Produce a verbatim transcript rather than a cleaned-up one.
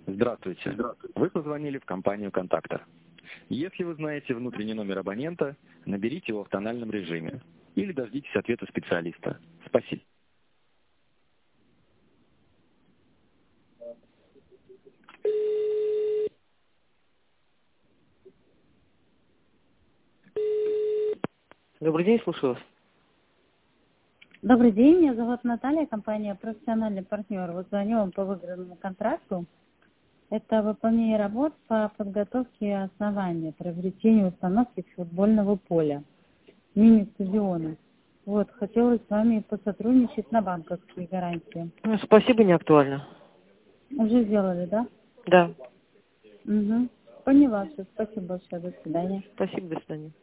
Здравствуйте. Здравствуйте. Вы позвонили в компанию «Контактор». Если вы знаете внутренний номер абонента, наберите его в тональном режиме или дождитесь ответа специалиста. Спасибо. Добрый день, слушаю вас. Добрый день, меня зовут Наталья, компания «Профессиональный партнер». Вот звоню вам по выигранному контракту. Это выполнение работ по подготовке основания, приобретению установки футбольного поля, мини-стадиона. Вот, хотелось с вами посотрудничать на банковские гарантии. Ну, спасибо, не актуально. Уже сделали, да? Да. Угу. Поняла все. Спасибо большое. До свидания. Спасибо, до свидания.